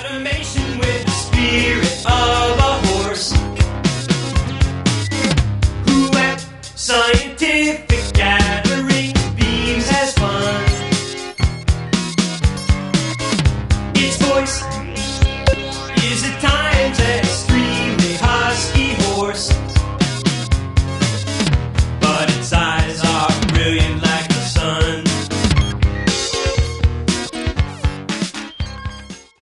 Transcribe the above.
animation with the spirit of a horse. Who at scientific gathering beams has fun. Its voice is a